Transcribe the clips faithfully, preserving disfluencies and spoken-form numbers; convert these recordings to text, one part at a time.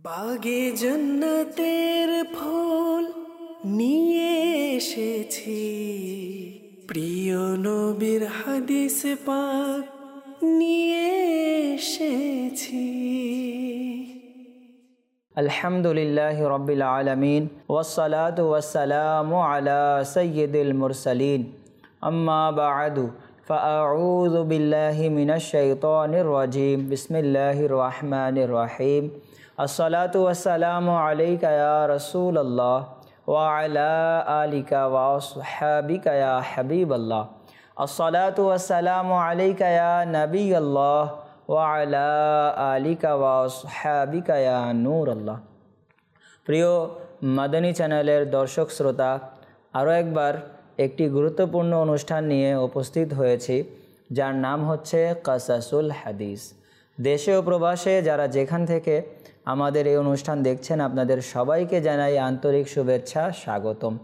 বাগে জন্নতের ফুল নিয়ে এসেছি, প্রিয় নবীর হাদিস পাক নিয়ে এসেছি। আলহামদুলিল্লাহি রাব্বিল আলামিন ওয়াসসালাতু ওয়াসসালামু আলা সাইয়্যিদিল মুরসালিন, আম্মা বা'দু ফাআউযু বিল্লাহি মিনাশ শাইতানির রাজীম। বিসমিল্লাহির রহমানির রহিম। আসসালাতু ওয়াসসালামু আলাইকা ইয়া রাসূলুল্লাহ ওয়া আলা আলিকা ওয়া আসহাবিকা ইয়া হাবিবাল্লাহ। আসসালাতু ওয়াসসালামু আলাইকা ইয়া নবিয়াল্লাহ ওয়া আলা আলিকা ওয়া আসহাবিকা ইয়া নূরাল্লাহ। প্রিয় মাদানী চ্যানেলের দর্শক শ্রোতা, আরও একবার একটি গুরুত্বপূর্ণ অনুষ্ঠান নিয়ে উপস্থিত হয়েছি, যার নাম হচ্ছে কাসাসুল হাদিস। দেশে ও প্রবাসে যারা যেখান থেকে আমাদের এই অনুষ্ঠান দেখছেন, আপনাদের সবাইকে জানাই আন্তরিক শুভেচ্ছা, স্বাগতম।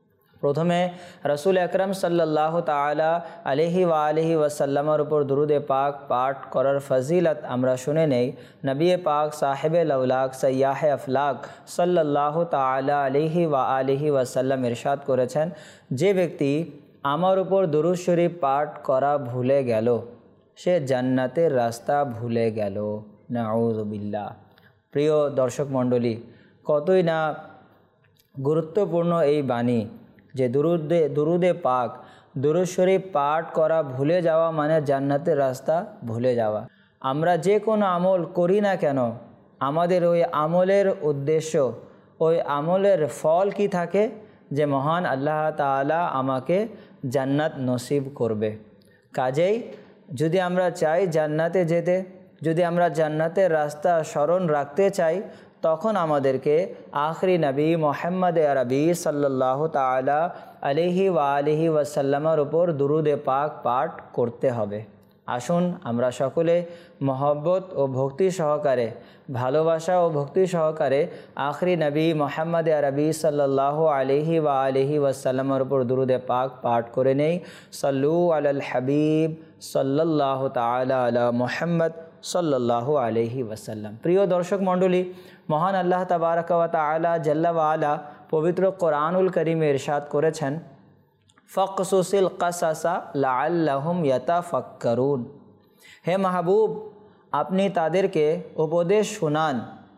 প্রথমে রসুল আকরম সাল্লাল্লাহু তাআলা আলাইহি ওয়া আলিহি ওয়াসাল্লামের উপর দুরুদে পাক পাঠ করার ফজিলত আমরা শুনে নেই। নবী পাক সাহেবে লাউলাক সাইয়াহে আফলাক সাল্লাল্লাহু তাআলা আলাইহি ওয়া আলিহি ওয়াসাল্লাম ইরশাদ করেছেন, যে ব্যক্তি আমার উপর দুরূদ শরীফ পাঠ করা ভুলে গেল, সে জান্নাতের রাস্তা ভুলে গেল। নাউযু বিল্লাহ। প্রিয় দর্শক মণ্ডলী, কতই না গুরুত্বপূর্ণ এই বাণী যে দুরুদে দুরুদে পাক দুরূদ শরীফ পাঠ করা ভুলে যাওয়া মানে জান্নাতের রাস্তা ভুলে যাওয়া। আমরা যে কোনো আমল করি না কেন, আমাদের ওই আমলের উদ্দেশ্য, ওই আমলের ফল কি থাকে, যে মহান আল্লাহ তাআলা আমাকে জান্নাত নসিব করবে। কাজেই যদি আমরা চাই জান্নাতে যেতে, যদি আমরা জান্নাতের রাস্তা স্মরণ রাখতে চাই, তখন আমাদেরকে আখরি নবী মুহাম্মদ আরবি সাল্লাল্লাহু তাআলা আলাইহি ওয়া আলিহি ওয়াসাল্লামের উপর দুরুদে পাক পাঠ করতে হবে। আসুন আমরা সকলে মহব্বত ও ভক্তি সহকারে, ভালোবাসা ও ভক্তি সহকারে আখরি নবী মুহাম্মদ আরবি সাল্লাল্লাহু আলাইহি ওয়া আলিহি ওয়াসাল্লামের উপর দুরুদে পাক পাঠ করে নেই। সাল্লু আলাল হাবিব সাল্লাল্লাহু তাআলা আলা মুহাম্মদ সাল্লাল্লাহু আলাইহি ওয়াসাল্লাম। প্রিয় দর্শক মণ্ডলী, মহান আল্লাহ তাবারাকা ওয়া তাআলা জাল্লা ওয়া আলা পবিত্র কোরআনুল কারীমে ইরশাদ করেছেন, ফাকসুসিল কাসাসা লাআল্লাহুম ইয়াতাফাক্কারুন। হে মাহবুব, আপনি তাদেরকে উপদেশ শোনান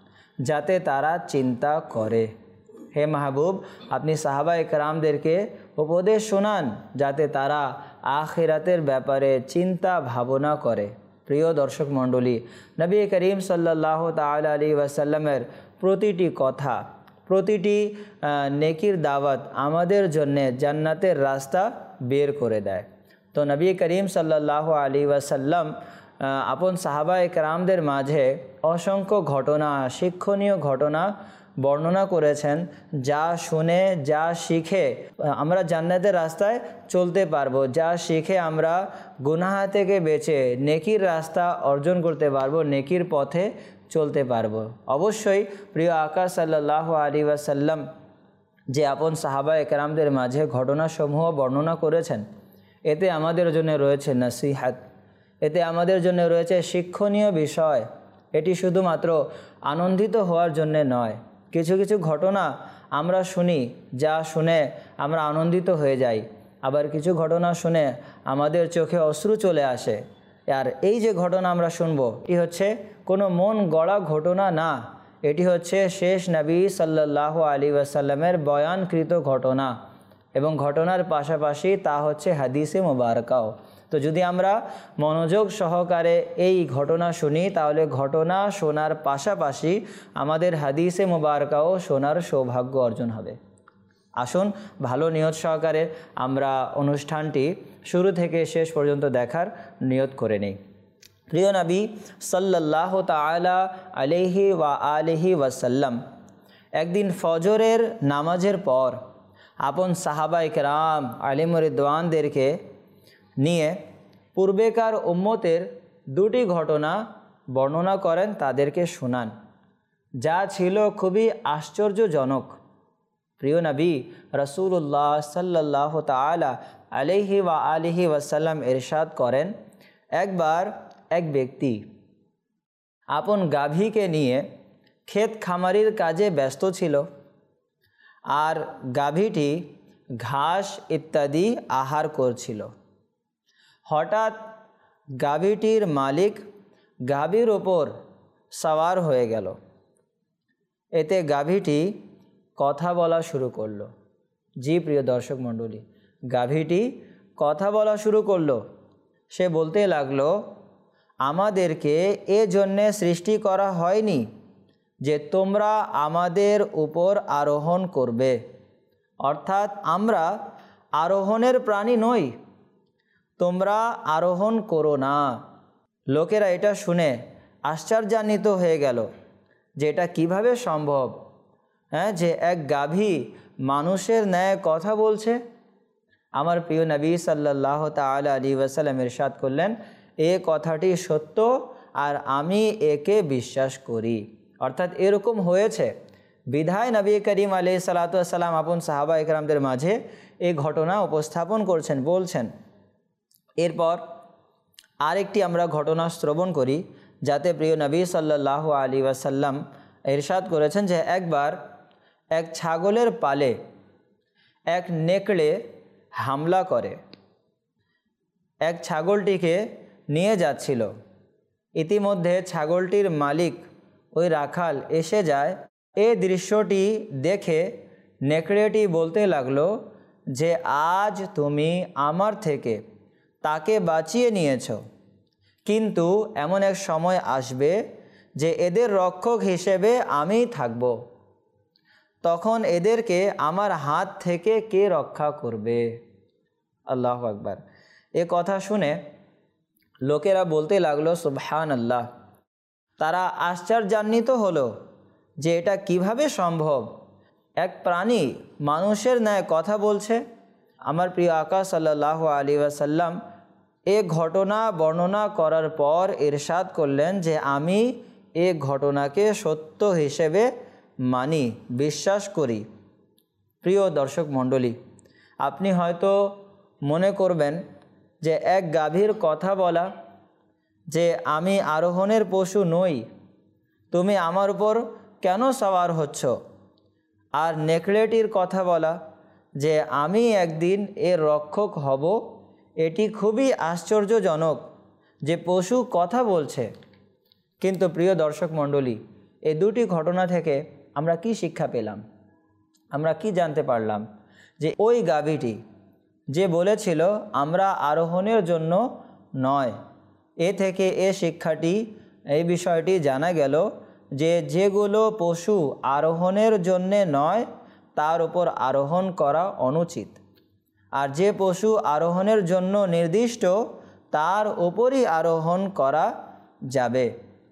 যাতে তারা চিন্তা করে। হে মাহবুব, আপনি সাহাবা ইকরামদেরকে উপদেশ শোনান যাতে তারা আখিরাতের ব্যাপারে চিন্তা ভাবনা করে। প্রিয় দর্শক মণ্ডলী, নবী করিম সাল্লাল্লাহু তাআলা আলাইহি ওয়াসাল্লামের প্রতিটি কথা, প্রতিটি নেকির দাওয়াত আমাদের জন্যে জান্নাতের রাস্তা বের করে দেয়। তো নবী করিম সাল্লাল্লাহু আলাইহি ওয়াসাল্লাম আপন সাহাবা একরামদের মাঝে অসংখ্য ঘটনা, শিক্ষণীয় ঘটনা বর্ণনা করেছেন, যা শুনে, যা শিখে আমরা জান্নাতের রাস্তায় চলতে পারবো, যা শিখে আমরা গুনাহ থেকে বেঁচে নেকির রাস্তা অর্জন করতে পারবো, নেকির পথে চলতে পারবো। অবশ্যই প্রিয় আকা সাল্লাল্লাহু আলাইহি ওয়াসাল্লাম যে আপন সাহাবা একরামদের মাঝে ঘটনাসমূহ বর্ণনা করেছেন, এতে আমাদের জন্য রয়েছে নসিহাত, এতে আমাদের জন্য রয়েছে শিক্ষণীয় বিষয়। এটি শুধুমাত্র আনন্দিত হওয়ার জন্যে নয়। কিছু কিছু ঘটনা আমরা শুনি, যা শুনে আমরা আনন্দিত হয়ে যাই, আবার কিছু ঘটনা শুনে আমাদের চোখে অশ্রু চলে আসে। আর এই যে ঘটনা আমরা শুনবো, এটি হচ্ছে কোনো মন গড়া ঘটনা না, এটি হচ্ছে শেষ নবী সাল্লাল্লাহু আলাইহি ওয়াসাল্লামের বয়ানকৃত ঘটনা, এবং ঘটনার পাশাপাশি তা হচ্ছে হাদিসে মুবারকাও। তো যদি আমরা মনোযোগ সহকারে এই ঘটনা শুনি, তাহলে ঘটনা শোনার পাশাপাশি আমাদের হাদিসে মুবারকাও শোনার সৌভাগ্য অর্জন হবে। আসুন ভালো নিয়ত সহকারে আমরা অনুষ্ঠানটি শুরু থেকে শেষ পর্যন্ত দেখার নিয়ত করে নিই। প্রিয় নবী সাল্লাল্লাহু তাআলা আলাইহি ওয়া আলিহি ওয়াসাল্লাম একদিন ফজরের নামাজের পর আপন সাহাবা ইকরাম আলিম রিদওয়ানদেরকে নিয়ে পূর্বেকার উম্মতের দুটি ঘটনা বর্ণনা করেন, তাদেরকে শোনান, যা ছিল খুবই আশ্চর্যজনক। প্রিয় নবী রাসূলুল্লাহ সাল্লাল্লাহু তাআলা আলাইহি ওয়া আলিহি ওয়াসাল্লাম ইরশাদ করেন, একবার এক ব্যক্তি আপন গাভীকে নিয়ে ক্ষেত খামারির কাজে ব্যস্ত ছিল আর গাভীটি ঘাস ইত্যাদি আহার করছিল। হঠাৎ গাভীটির মালিক গাভীর ওপর সওয়ার হয়ে গেল। এতে গাভীটি কথা বলা শুরু করলো। জি প্রিয় দর্শক মণ্ডলী, গাভীটি কথা বলা শুরু করলো। সে বলতে লাগলো, আমাদেরকে এ জন্যে সৃষ্টি করা হয়নি যে তোমরা আমাদের উপর আরোহণ করবে, অর্থাৎ আমরা আরোহণের প্রাণী নই, তোমরা আরোহণ করো না। লোকেরা এটা শুনে আশ্চর্যান্বিত হয়ে গেল যে এটা কীভাবে সম্ভব, হ্যাঁ, যে এক গাভী মানুষের ন্যায় কথা বলছে। আমার প্রিয় নবী সাল্লাল্লাহু তাআলা আলাইহি ওয়াসাল্লাম ইরশাদ করলেন, এ কথাটি সত্য আর আমি একে বিশ্বাস করি। অর্থাৎ এরকম হয়েছে বিধায় নবী করিম আলাইহিস সালাতু ওয়াস সালাম আপন সাহাবা একরামদের মাঝে এই ঘটনা উপস্থাপন করছেন, বলছেন। এরপর আরেকটি আমরা ঘটনা শ্রবণ করি, যাতে প্রিয় নবী সাল্লাল্লাহু আলাইহি ওয়াসাল্লাম ইরশাদ করেছেন যে একবার এক ছাগলের পালে এক নেকড়ে হামলা করে এক ছাগলটিকে নিয়ে যাচ্ছিল। ইতিমধ্যে ছাগলটির মালিক ওই রাখাল এসে যায়। এই দৃশ্যটি দেখে নেকড়েটি বলতে লাগলো যে আজ তুমি আমার থেকে তাকে বাঁচিয়ে নিয়েছো, কিন্তু এমন এক সময় আসবে যে এদের রক্ষক হিসেবে আমি থাকব, তখন এদেরকে আমার হাত থেকে কে রক্ষা করবে? আল্লাহু আকবার। এ কথা শুনে লোকেরা বলতে লাগলো সুবহানাল্লাহ। তারা আশ্চর্যান্বিত হলো যে এটা কিভাবে সম্ভব, এক প্রাণী মানুষের ন্যায় কথা বলছে। আমার প্রিয় আকা সাল্লাল্লাহু আলাইহি ওয়াসাল্লাম এ ঘটনা বর্ণনা করার পর ইরশাদ করলেন যে আমি এ ঘটনাকে সত্য হিসেবে মানি, বিশ্বাস করি। প্রিয় দর্শক মণ্ডলী, আপনি হয়তো মনে করবেন যে এক গাভীর কথা বলা যে আমি আরোহণের পশু নই, তুমি আমার উপর কেন সওয়ার হচ্ছ? আর নেকড়েটির কথা বলা যে আমি একদিন এর রক্ষক হব, এটি খুবই আশ্চর্যজনক যে পশু কথা বলছে। কিন্তু প্রিয় দর্শক মণ্ডলী, এই দুটি ঘটনা থেকে আমরা কি শিক্ষা পেলাম? আমরা কি জানতে পারলাম? যে ওই গাভীটি যে বলেছিল আমরা আরোহণের জন্য নয়, এ থেকে এ শিক্ষাটি, এই বিষয়টি জানা গেল যে যেগুলো পশু আরোহণের জন্যে নয় তার উপর আরোহণ করা অনুচিত, আর যে পশু আরোহণের জন্য নির্দিষ্ট তার উপরই আরোহণ করা যাবে।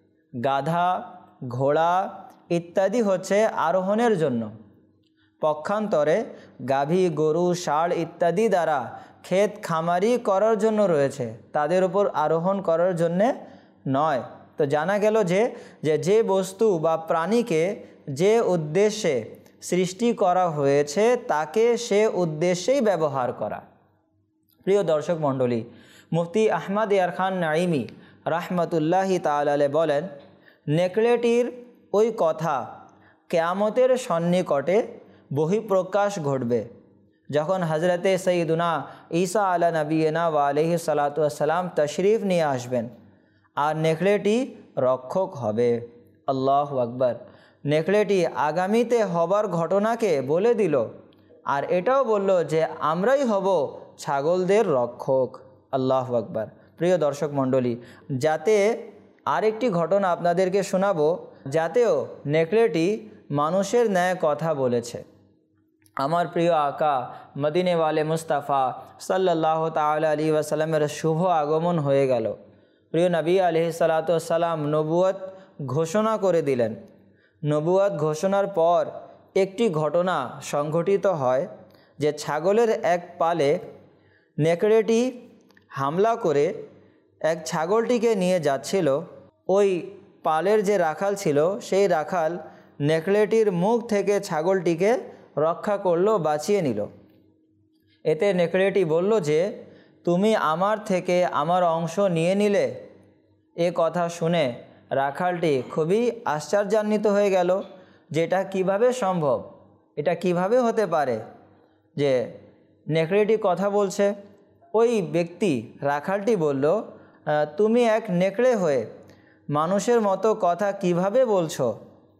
গাধা, ঘোড়া ইত্যাদি হচ্ছে আরোহণের জন্য। পক্ষান্তরে গাভী, গরু, ষাঁড় ইত্যাদি দ্বারা ক্ষেত খামারি করার জন্য রয়েছে, তাদের উপর আরোহণ করার জন্যে নয়। তো জানা গেল যে যে যে বস্তু বা প্রাণীকে যে উদ্দেশ্যে সৃষ্টি করা হয়েছে তাকে সে উদ্দেশ্যেই ব্যবহার করা। প্রিয় দর্শক মণ্ডলী, মুফতি আহমদ ইয়ার খান নাঈমি রাহমাতুল্লাহি তাআলা আলাইহি বলেন, নেকড়েটির ওই কথা কিয়ামতের সন্নিকটে বহিঃপ্রকাশ ঘটবে, যখন হজরতে সৈয়দুনা ঈসা আলা নবীনা ওয়া আলাইহি সালাতু ওয়াসসালাম তশরিফ নিয়ে আসবেন আর নেকড়েটি রক্ষক হবে। আল্লাহু আকবার। নেকড়েটি আগামীতে হবার ঘটনাকে বলে দিল, আর এটাও বলল যে আমরাই হব ছাগলদের রক্ষক। আল্লাহু আকবার। প্রিয় দর্শক মণ্ডলী, যাতে আরেকটি ঘটনা আপনাদেরকে শোনাবো, যাতেও নেকড়েটি মানুষের ন্যায় কথা বলেছে। আমার প্রিয় আকা মদিনে ওয়ালে মুস্তাফা সাল্লাল্লাহু তাআলা আলাইহি ওয়াসাল্লামের শুভ আগমন হয়ে গেল। প্রিয় নবী আলাইহিস সালাতু ওয়াস সালাম নবুয়ত ঘোষণা করে দিলেন। নবুয়ত ঘোষণার পর একটি ঘটনা সংঘটিত হয় যে ছাগলের এক পালে নেকড়েটি হামলা করে এক ছাগলটিকে নিয়ে যাচ্ছিল। ওই পালের যে রাখাল ছিল সেই রাখাল নেকড়েটির মুখ থেকে ছাগলটিকে রক্ষা করলো, বাঁচিয়ে নিল। এতে নেকড়েটি বলল যে তুমি আমার থেকে আমার অংশ নিয়ে নিলে। এ কথা শুনে রাখালটি খুবই আশ্চর্যান্বিত হয়ে গেল, যে এটা কীভাবে সম্ভব, এটা কিভাবে হতে পারে যে নেকড়েটি কথা বলছে। ওই ব্যক্তি রাখালটি বলল, তুমি এক নেকড়ে হয়ে মানুষের মতো কথা কিভাবে বলছো?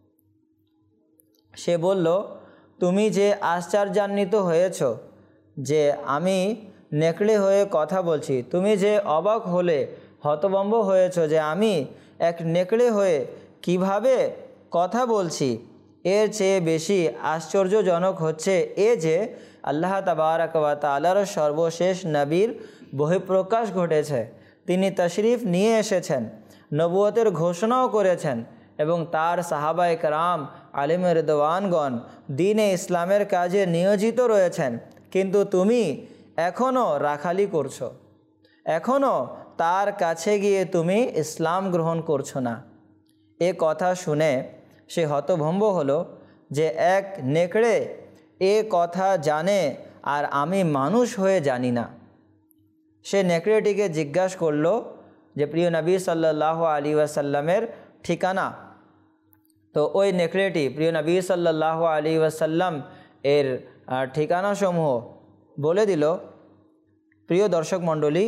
সে বলল, তুমি যে আশ্চর্যান্বিত হয়েছ যে আমি নেকড়ে হয়ে কথা বলছি, তুমি যে অবাক হলে হতভম্ব হয়েছ যে আমি এক নেকড়ে হয়ে কিভাবে কথা বলছি, এর চেয়ে বেশি আশ্চর্যজনক হচ্ছে এ যে আল্লাহ তাবারাক ওয়া তাআলার সর্বশেষ নবীর বহিঃপ্রকাশ ঘটেছে। তিনি তশরিফ নিয়ে এসেছেন, নবুয়তের ঘোষণাও করেছেন এবং তার সাহাবায়ে কেরাম আলিম রিদওয়ানগণ দ্বীনে ইসলামের কাজে নিয়োজিত রয়েছেন, কিন্তু তুমি এখনও রাখালি করছো, এখনও তার কাছে গিয়ে তুমি ইসলাম গ্রহণ করছো না। এ কথা শুনে সে হতভম্ব হলো যে এক নেকড়ে এ কথা জানে আর আমি মানুষ হয়ে জানি না। সে নেকড়েটিকে জিজ্ঞাসা করল যে প্রিয় নবী সাল্লাল্লাহু আলাইহি ওয়াসাল্লামের ঠিকানা। তো ওই নেকড়েটি প্রিয় নবী সাল্লাল্লাহু আলাইহি ওয়াসাল্লাম এর ঠিকানাসমূহ বলে দিল। প্রিয় দর্শক মণ্ডলী,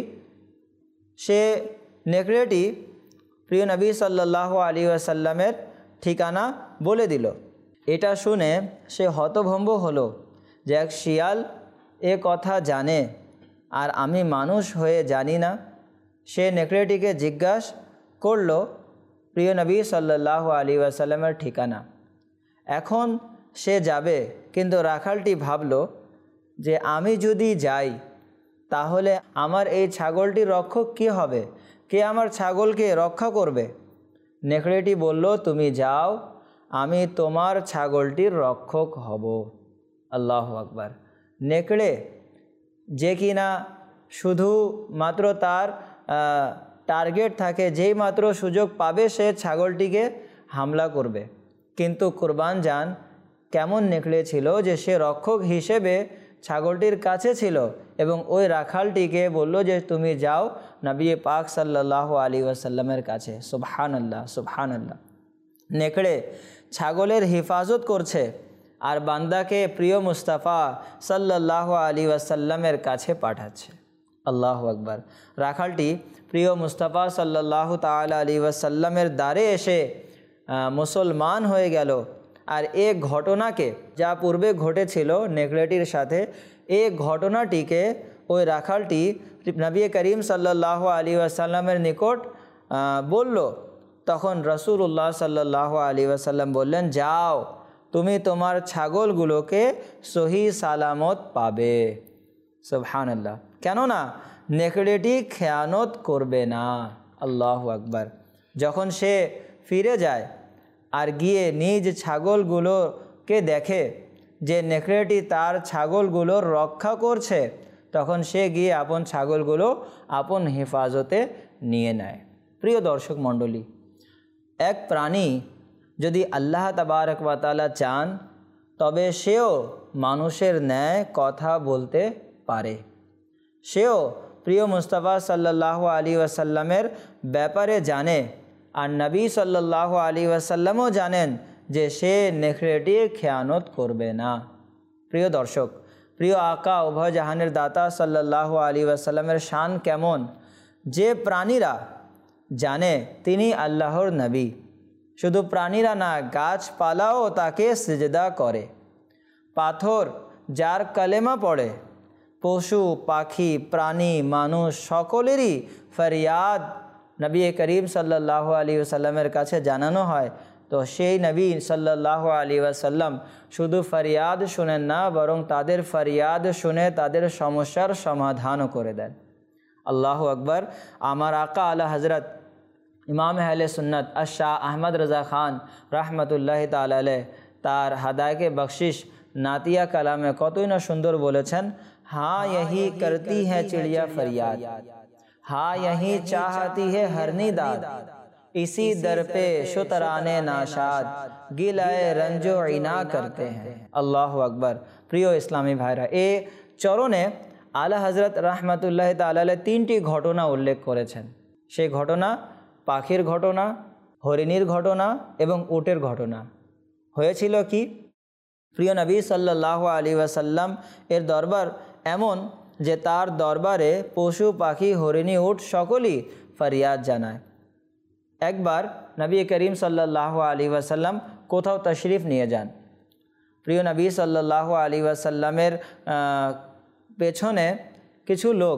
সে নেকড়েটি প্রিয় নবী সাল্লাল্লাহু আলাইহি ওয়াসাল্লামের ঠিকানা বলে দিল। এটা শুনে সে হতভম্ব হলো যে এক শিয়াল এ কথা জানে আর আমি মানুষ হয়ে জানি না। সে নেকড়েটিকে জিজ্ঞাসা করল প্রিয় নবী সাল্লাল্লাহু আলাইহি ওয়াসাল্লামের ঠিকানা। এখন সে যাবে, কিন্তু রাখালটি ভাবল যে আমি যদি যাই তাহলে আমার এই ছাগলটির রক্ষক কে হবে, কে আমার ছাগলকে রক্ষা করবে? নেকড়েটি বলল, তুমি যাও, আমি তোমার ছাগলটির রক্ষক হব। আল্লাহু আকবার। নেকড়ে যে কিনা শুধু মাত্র তার টার্গেট থাকে, যেই মাত্র সুযোগ পাবে সে ছাগলটিকে হামলা করবে, কিন্তু কুরবান যান কেমন নেকড়ে ছিল যে সে রক্ষক হিসেবে ছাগলটির কাছে ছিল এবং ওই রাখালটিকে বলল যে তুমি যাও নবী পাক সাল্লাল্লাহু আলাইহি ওয়াসাল্লামের কাছে। সুবহানাল্লাহ, সুবহানাল্লাহ। নেকড়ে ছাগলের হিফাজত করছে আর বান্দাকে প্রিয় মুস্তাফা সাল্লাল্লাহু আলাইহি ওয়াসাল্লামের কাছে পাঠাচ্ছে। আল্লাহু আকবার। রাখালটি প্রিয় মুস্তাফা সাল্লাল্লাহু তাআলা আলাইহি ওয়াসাল্লামের দ্বারে এসে মুসলমান হয়ে গেল। আর এ ঘটনাকে, যা পূর্বে ঘটেছিল নেকড়েটির সাথে, এই ঘটনাটিকে ওই রাখালটি নবী করিম সাল্লাল্লাহু আলাইহি ওয়াসাল্লামের নিকট বলল। তখন রাসূলুল্লাহ সাল্লাল্লাহু আলাইহি ওয়াসাল্লাম বললেন, যাও, তুমি তোমার ছাগলগুলোকে সহি সালামত পাবে। সুবহানাল্লাহ। কেননা নেকড়েটি খেয়ানত করবে না। আল্লাহু আকবার। যখন সে ফিরে যায় আর গিয়ে নিজ ছাগলগুলোকে দেখে যে নেকড়েটি তার ছাগলগুলোর রক্ষা করছে, তখন সে গিয়ে আপন ছাগলগুলো আপন হেফাজতে নিয়ে নেয়। প্রিয় দর্শক মণ্ডলী, এক প্রাণী যদি আল্লাহ তাবারক ওয়া তাআলা চান তবে সেও মানুষের ন্যায় কথা বলতে পারে। সেও প্রিয় মুস্তাফা সাল্লাল্লাহু আলাইহি ওয়াসাল্লামের ব্যাপারে জানে আর নবী সাল্লাল্লাহু আলাইহি ওয়াসাল্লামও জানেন যে সে নেকড়েটির খেয়ানত করবে না। প্রিয় দর্শক, প্রিয় আকা উভয় জাহানের দাতা সাল্লাল্লাহু আলাইহি ওয়াসাল্লামের শান কেমন, যে প্রাণীরা জানে তিনি আল্লাহর নবী, শুধু প্রাণীরা না, গাছপালাও তাকে সিজদা করে। পাথর যার কালেমা পড়ে, পশু পাখি প্রাণী মানুষ সকলেরই ফরিয়াদ নবী করিম সাল্লাল্লাহু আলাইহি ওয়াসাল্লামের কাছে জানানো হয়। তো সেই নবী সাল্লাল্লাহু আলাইহি ওয়াসাল্লাম শুধু ফরিয়াদ শুনেন না, বরং তাদের ফরিয়াদ শুনে তাদের সমস্যার সমাধানও করে দেন। আল্লাহু আকবার। আমার আকা আলা হজরত ইমাম আহলে সুন্নত শাহ আহমদ রাজা খান রহমতুল্লাহ তাআলা আলাইহি তার হাদায়কে বখশিশ নাতিয়া কালামে কতই না সুন্দর বলেছেন, हाँ यही करती है चिड़िया फरियाद, हाँ यही चाहती है हरनी दाद, इसी दर पे शुतराने नाशाद गिलाए रंजो इना करते हैं। अल्लाह अकबर। प्रिय इस्लामी भाईरा, ए चरणे आला हजरत रहमतुल्लाह ताआला तीनटी घटना उल्लेख करेছেন। সেই ঘটনা পাখির ঘটনা, হরিণীর ঘটনা এবং উটের ঘটনা। হয়েছিল কি, প্রিয় নবী সাল্লাল্লাহু আলাইহি ওয়াসাল্লাম এর দরবার এমন যে তার দরবারে পশু পাখি হরিণী উট সকলেই ফরিয়াদ জানায়। একবার নবী করিম সাল্লাল্লাহু আলাইহি ওয়াসাল্লাম কোথাও তশরিফ নিয়ে যান। প্রিয় নবী সাল্লাল্লাহু আলাইহি ওয়াসাল্লামের পেছনে কিছু লোক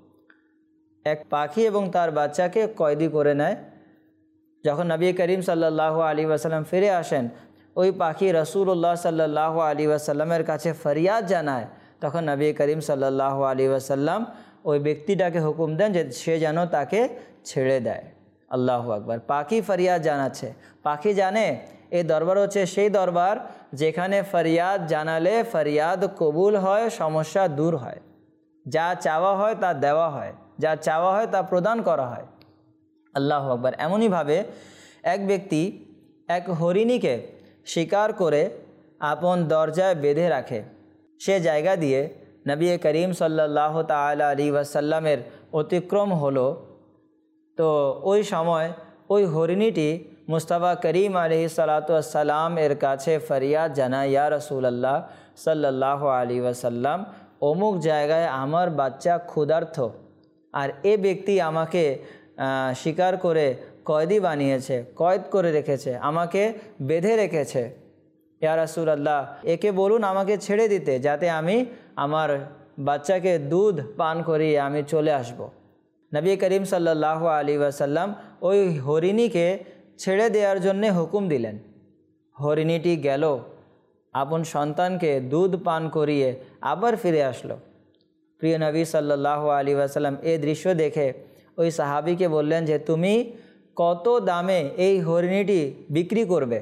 এক পাখি এবং তার বাচ্চাকে কয়েদি করে নেয়। যখন নবী করিম সাল্লাল্লাহু আলাইহি ওয়াসাল্লাম ফিরে আসেন, ওই পাখি রাসূলুল্লাহ সাল্লাল্লাহু আলাইহি ওয়াসাল্লামের কাছে ফরিয়াদ জানায়। তখন নবী করিম সাল্লাল্লাহু আলাইহি ওয়াসাল্লাম ওই ব্যক্তিটাকে হুকুম দেন যে সে যেন তাকে ছেড়ে দেয়। আল্লাহু আকবার। পাখি ফরিয়াদ জানাচ্ছে। পাখি জানে এই দরবার হচ্ছে সেই দরবার যেখানে ফরিয়াদ জানালে ফরিয়াদ কবুল হয়, সমস্যা দূর হয়, যা চাওয়া হয় তা দেওয়া হয়, যা চাওয়া হয় তা প্রদান করা হয়। আল্লাহু আকবার। এমনইভাবে এক ব্যক্তি এক হরিণীকে শিকার করে আপন দরজায় বেঁধে রাখে। সে জায়গা দিয়ে নবী করিম সাল্লাল্লাহু তাআলা আলাইহি ওয়াসাল্লামের অতিক্রম হলো। তো ওই সময় ওই হরিণীটি মুস্তাফা করিম আলাইহিস সালাতু ওয়াস সালাম এর কাছে ফরিয়াদ জানায়, ইয়া রাসূলুল্লাহ সাল্লাল্লাহু আলাইহি ওয়াসাল্লাম, অমুক জায়গায় আমার বাচ্চা ক্ষুধার্ত, আর এ ব্যক্তি আমাকে শিকার করে কয়েদি বানিয়েছে, কয়েদ করে রেখেছে, আমাকে বেঁধে রেখেছে। ইয়া রাসূলুল্লাহ, একে বলুন আমাকে ছেড়ে দিতে, যাতে আমি আমার বাচ্চাকে দুধ পান করিয়ে আমি চলে আসব। নবী করিম সাল্লাল্লাহু আলাইহি ওয়াসাল্লাম ওই হরিণীকে ছেড়ে দেওয়ার জন্যে হুকুম দিলেন। হরিণীটি গেল, আপন সন্তানকে দুধ পান করিয়ে আবার ফিরে আসলো। প্রিয় নবী সাল্লাল্লাহু আলাইহি ওয়াসাল্লাম এই দৃশ্য দেখে ওই সাহাবীকে বললেন যে তুমি কত দামে এই হরিণীটি বিক্রি করবে?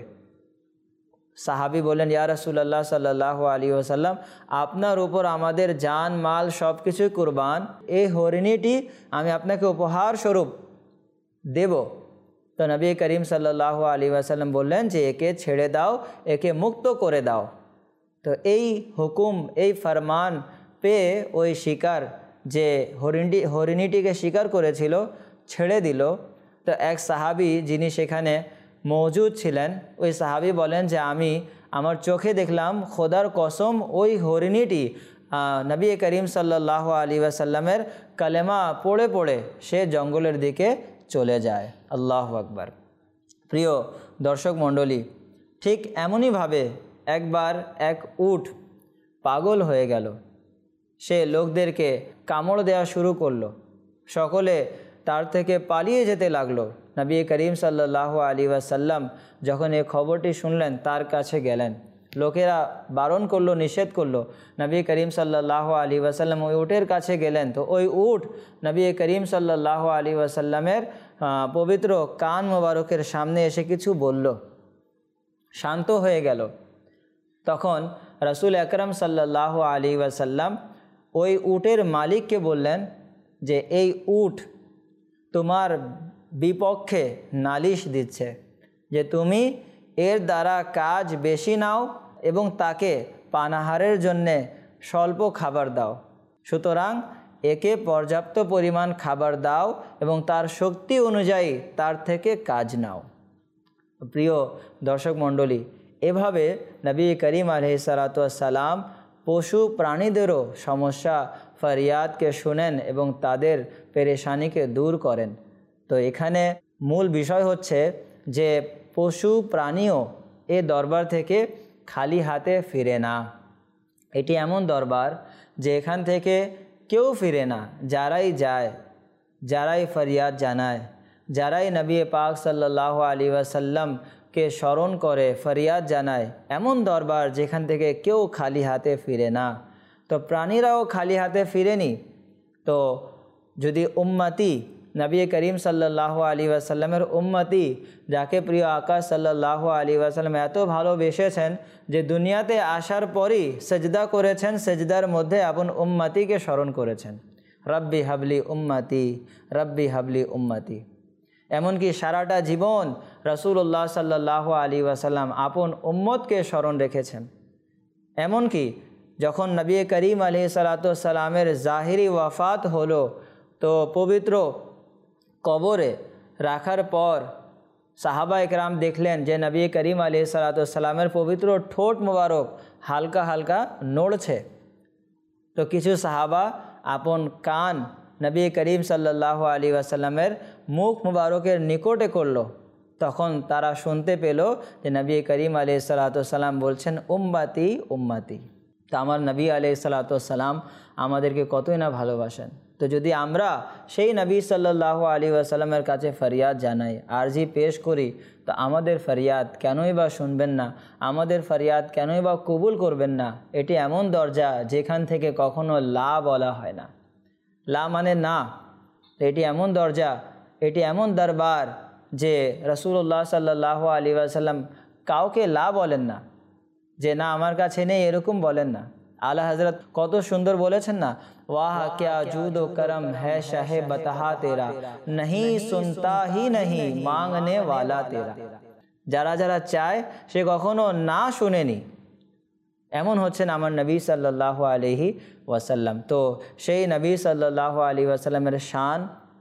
সাহাবী বললেন, ইয়া রাসূলুল্লাহ সাল্লাল্লাহু আলাইহি ওয়াসাল্লাম, আপনার উপর আমাদের জান মাল সব কিছুই কুরবান, এই হরিণীটি আমি আপনাকে উপহার স্বরূপ দেব। তো নবী করিম সাল্লাল্লাহু আলাইহি ওয়াসাল্লাম বললেন যে একে ছেড়ে দাও, একে মুক্ত করে দাও। তো এই হুকুম, এই ফরমান পেয়ে ওই শিকার যে হরিণটি হরিণীটিকে শিকার করেছিল ছেড়ে দিল। তো এক সাহাবী যিনি সেখানে মৌজুদ ছিলেন, ওই সাহাবী বলেন যে আমি আমার চোখে দেখলাম, খোদার কসম ওই হরিণীটি নবী করিম সাল্লাল্লাহু আলাইহি ওয়াসাল্লামের কালেমা পড়ে পড়ে সে জঙ্গলের দিকে চলে যায়। আল্লাহু আকবার। প্রিয় দর্শক মণ্ডলী, ঠিক এমনইভাবে একবার এক উট পাগল হয়ে গেল। সে লোকদেরকে কামড় দেওয়া শুরু করলো। সকলে তার থেকে পালিয়ে যেতে লাগলো। নবী করিম সাল্লাল্লাহু আলাইহি ওয়াসাল্লাম যখন এই খবরটি শুনলেন তার কাছে গেলেন। লোকেরা বারণ করলো, নিষেধ করলো। নবী করিম সাল্লাল্লাহু আলাইহি ওয়াসাল্লাম ওই উটের কাছে গেলেন। তো ওই উট নবী করিম সাল্লাল্লাহু আলাইহি ওয়াসাল্লামের পবিত্র কান মোবারকের সামনে এসে কিছু বলল, শান্ত হয়ে গেল। তখন রাসূল আকরাম সাল্লাল্লাহু আলাইহি ওয়াসাল্লাম ওই উটের মালিককে বললেন যে এই উট তোমার বিপক্ষে নালিশ দিচ্ছে যে তুমি এর দ্বারা কাজ বেশি নাও এবং তাকে পানাহারের জন্যে স্বল্প খাবার দাও। সুতরাং একে পর্যাপ্ত পরিমাণ খাবার দাও এবং তার শক্তি অনুযায়ী তার থেকে কাজ নাও। প্রিয় দর্শক মণ্ডলী, এভাবে নবী করিম আলাইহিস সালাতু ওয়াস সালাম পশু প্রাণীদেরও সমস্যা ফরিয়াদকে শুনেন এবং তাদের পেরেশানিকে দূর করেন। তো এখানে মূল বিষয় হচ্ছে যে পশু প্রাণীও এ দরবার থেকে খালি হাতে ফিরে না। এটি এমন দরবার যে এখান থেকে কেউ ফিরে না। যারাই যায়, যারাই ফরিয়াদ জানায়, যারাই নবী পাক সাল্লাল্লাহু আলাইহি ওয়াসাল্লামকে স্মরণ করে ফরিয়াদ জানায়, এমন দরবার যেখান থেকে কেউ খালি হাতে ফিরে না। তো প্রাণীরাও খালি হাতে ফিরেনি। তো যদি উম্মতি নবী করিম সাল্লাল্লাহু আলাইহি ওয়াসাল্লামের উম্মতি, যাকে প্রিয় আকা সাল্লাল্লাহু আলাইহি ওয়াসাল্লাম এত ভালোবেসেছেন যে দুনিয়াতে আসার পরই সেজদা করেছেন, সেজদার মধ্যে আপন উম্মতিকে স্মরণ করেছেন, রব্বি হাবলি উম্মতি, রব্বি হাবলি উম্মতি। এমনকি সারাটা জীবন রাসূলুল্লাহ সাল্লাল্লাহু আলাইহি ওয়াসাল্লাম আপন উম্মতকে স্মরণ রেখেছেন। এমনকি যখন নবী করিম আলাইহিস সালাতু ওয়াস সালামের জাহিরি ওয়াফাত হলো, তো পবিত্র কবরে রাখার পর সাহাবা একরাম দেখলেন যে নবী করিম আলাইহিসসালামের পবিত্র ঠোঁট মোবারক হালকা হালকা নড়ছে। তো কিছু সাহাবা আপন কান নবী করিম সাল্লাল্লাহু আলাইহি ওয়াসাল্লামের মুখ মুবারকের নিকটে করলো। তখন তারা শুনতে পেল যে নবী করিম আলাইহিসসালাম বলছেন উম্মতি উম্মতি। তো আমার নবী আলাইহিসসালাম আমাদেরকে কতই না ভালোবাসেন। তো যদি আমরা সেই নবী সাল্লাল্লাহু আলাইহি ওয়াসাল্লামের কাছে ফরিয়াদ জানাই, আরজি পেশ করি, তো আমাদের ফরিয়াদ কেনই বা শুনবেন না, আমাদের ফরিয়াদ কেনই বা কবুল করবেন না? এটি এমন দরজা যেখান থেকে কখনো লা বলা হয় না। লা মানে না। এটি এমন দরজা, এটি এমন দরবার যে রাসূলুল্লাহ সাল্লাল্লাহু আলাইহি ওয়াসাল্লাম কাউকে লা বলেন না, যে না আমার কাছে নেই এরকম বলেন না। আলা হযরত কত সুন্দর বলেছেন না, वाह क्या जूद व करम है शाहे बतहा तेरा, नहीं सुनता ही नहीं मांगने वाला तेरा। যারা যারা চায় সে কখনো না শুনেনি, এমন হচ্ছেন আমার নবী সাল্লাল্লাহু আলাইহি ওয়াসাল্লাম। তো সেই নবী সাল্লাল্লাহু আলাইহি ওয়াসাল্লামের শান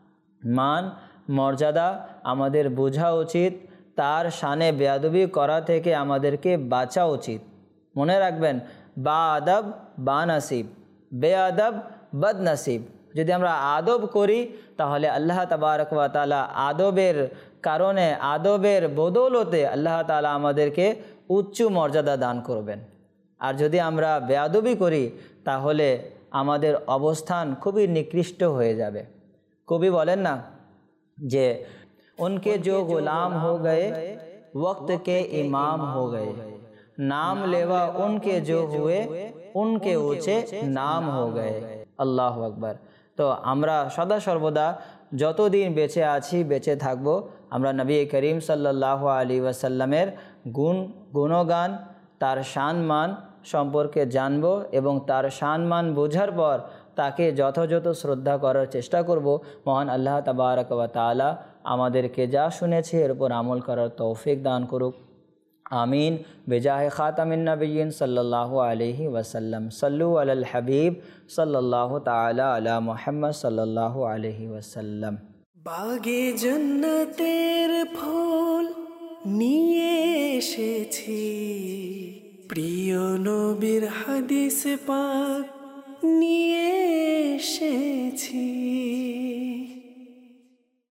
মান মর্যাদা আমাদের বোঝা উচিত, তার শানে বেয়াদবি করা থেকে আমাদেরকে বাঁচা উচিত। মনে রাখবেন, বা আদব বা নসিব, বেআদব বদ নসিব। যদি আমরা আদব করি তাহলে আল্লাহ তাবারক ওয়া তাআলা আদবের কারণে, আদবের বদৌলতে আল্লাহ তাআলা আমাদেরকে উচ্চ মর্যাদা দান করবেন। আর যদি আমরা বেয়াদবি করি তাহলে আমাদের অবস্থান খুবই নিকৃষ্ট হয়ে যাবে। কবি বলেন না যে উনকে जो गुलाम हो गए वक्त के इमाम हो गए, नाम लेवा उनके जो हुए उनके ऊंचे नाम हो गए। আল্লাহু আকবার। তো আমরা সদা সর্বদা যতদিন বেঁচে আছি, বেঁচে থাকব, আমরা নবী করিম সাল্লাল্লাহু আলাইহি ওয়াসাল্লামের গুণ গুণগান, তার শানমান সম্পর্কে জানব এবং তার শানমান বোঝার পর তাকে যথাযথ শ্রদ্ধা করার চেষ্টা করব। মহান আল্লাহ তাবারক ওয়া তাআলা আমাদেরকে যা শুনেছে এর উপর আমল করার তৌফিক দান করুক। आमीन। बेजाहे ख़ातमिन नबिय्यिन सल्लल्लाहु अलैहि वसल्लम। सल्लु अलल हबीब सल्लल्लाहु ताला अला मुहम्मद सल्लल्लाहु अलैहि वसल्लम। बागे जन्नतेर फूल निये एसेছি, প্রিয় নবীর হাদিস পাক নিয়ে এসেছি।